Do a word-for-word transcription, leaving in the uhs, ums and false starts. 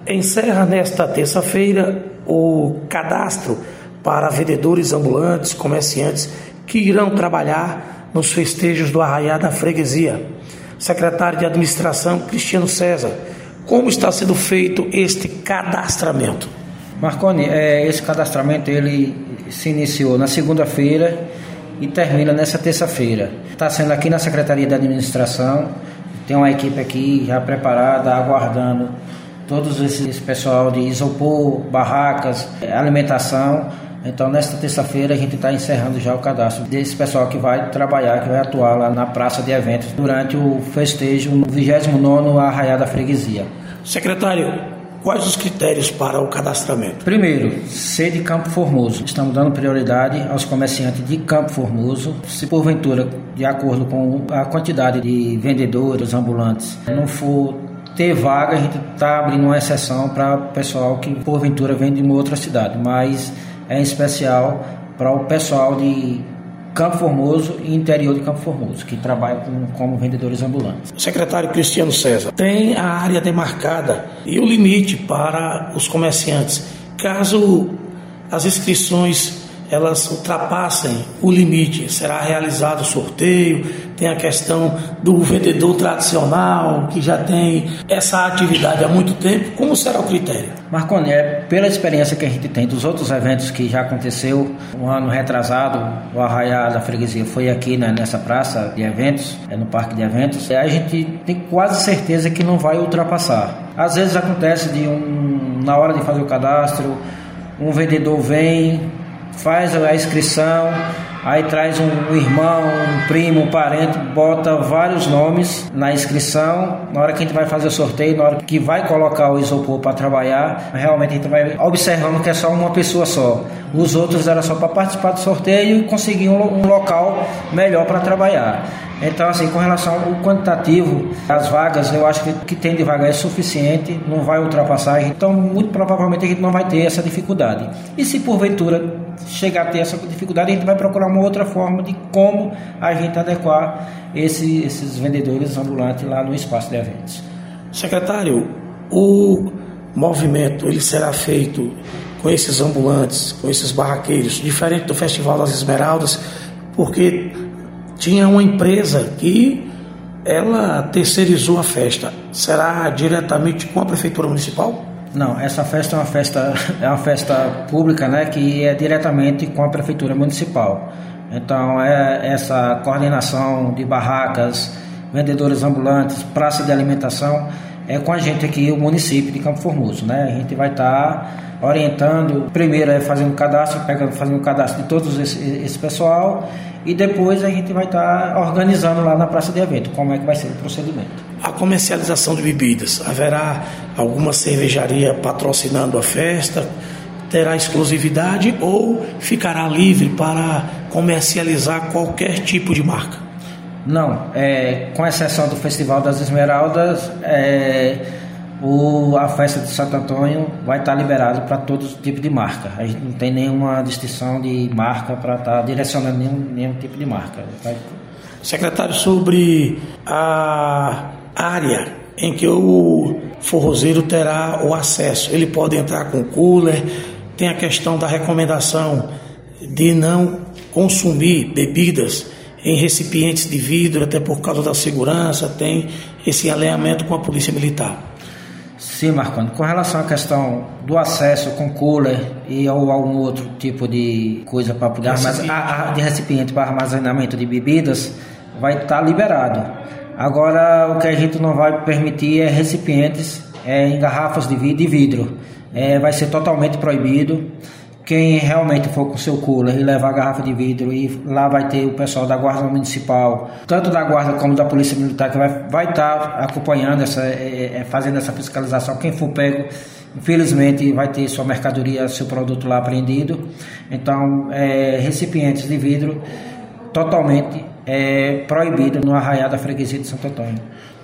Encerra nesta terça-feira o cadastro para vendedores ambulantes, comerciantes que irão trabalhar nos festejos do Arraiá da Freguesia. Secretário de Administração, Cristiano César, como está sendo feito este cadastramento? Marconi, é, esse cadastramento ele se iniciou na segunda-feira e termina nessa terça-feira. Está sendo aqui na Secretaria de Administração, tem uma equipe aqui já preparada, aguardando todos esse, esse pessoal de isopor, barracas, alimentação. Então, nesta terça-feira, a gente está encerrando já o cadastro desse pessoal que vai trabalhar, que vai atuar lá na praça de eventos durante o festejo no vigésimo nono Arraiá da Freguesia. Secretário, quais os critérios para o cadastramento? Primeiro, ser de Campo Formoso. Estamos dando prioridade aos comerciantes de Campo Formoso. Se porventura, de acordo com a quantidade de vendedores ambulantes, não for ter vaga, a gente está abrindo uma exceção para o pessoal que porventura vem de uma outra cidade, mas é em especial para o pessoal de Campo Formoso e interior de Campo Formoso, que trabalham com, como vendedores ambulantes. Secretário Cristiano César, tem a área demarcada e o limite para os comerciantes. Caso as inscrições elas ultrapassem o limite, será realizado sorteio, tem a questão do vendedor tradicional, que já tem essa atividade há muito tempo. Como será o critério? Marconi, é, pela experiência que a gente tem dos outros eventos que já aconteceu, um ano retrasado, o Arraiá da Freguesia foi aqui, né, nessa praça de eventos, é no parque de eventos, a gente tem quase certeza que não vai ultrapassar. Às vezes acontece de um, na hora de fazer o cadastro, um vendedor vem, faz a inscrição, aí traz um irmão, um primo, um parente, bota vários nomes na inscrição. Na hora que a gente vai fazer o sorteio, na hora que vai colocar o isopor para trabalhar, realmente a gente vai observando que é só uma pessoa só. Os outros era só para participar do sorteio e conseguir um, um local melhor para trabalhar. Então, assim, com relação ao quantitativo, as vagas, eu acho que o que tem de vaga é suficiente, não vai ultrapassar, então muito provavelmente a gente não vai ter essa dificuldade. E se porventura chegar a ter essa dificuldade, a gente vai procurar uma outra forma de como a gente adequar esse, esses vendedores ambulantes lá no espaço de eventos. Secretário, o movimento ele será feito com esses ambulantes, com esses barraqueiros, diferente do Festival das Esmeraldas, porque tinha uma empresa que ela terceirizou a festa. Será diretamente com a Prefeitura Municipal? Não, essa festa é uma festa, é uma festa pública, né, que é diretamente com a Prefeitura Municipal. Então, é essa coordenação de barracas, vendedores ambulantes, praça de alimentação, é com a gente aqui, o município de Campo Formoso, né? A gente vai estar tá orientando, primeiro é fazendo cadastro, pegando, fazendo cadastro de todos esse, esse pessoal, e depois a gente vai estar tá organizando lá na praça de evento como é que vai ser o procedimento. A comercialização de bebidas, haverá alguma cervejaria patrocinando a festa? Terá exclusividade ou ficará livre para comercializar qualquer tipo de marca? Não, é, com exceção do Festival das Esmeraldas, é, o, a festa de Santo Antônio vai estar liberado para todo tipo de marca. A gente não tem nenhuma distinção de marca para estar direcionando nenhum, nenhum tipo de marca. Vai... Secretário, sobre a área em que o forrozeiro terá o acesso, ele pode entrar com cooler, tem a questão da recomendação de não consumir bebidas em recipientes de vidro, até por causa da segurança, tem esse alinhamento com a Polícia Militar. Sim, Marconi. Com relação à questão do acesso com cooler e ou algum outro tipo de coisa para poder armazenar, de recipiente para armazenamento de bebidas, vai estar liberado. Agora, o que a gente não vai permitir é recipientes é, em garrafas de vidro. É, vai ser totalmente proibido. Quem realmente for com seu cooler e levar a garrafa de vidro, e lá vai ter o pessoal da Guarda Municipal, tanto da Guarda como da Polícia Militar, que vai, vai estar acompanhando, essa, é, é, fazendo essa fiscalização. Quem for pego, infelizmente, vai ter sua mercadoria, seu produto lá apreendido. Então, é, recipientes de vidro totalmente é, proibido no Arraiá da Freguesia de Santo Antônio.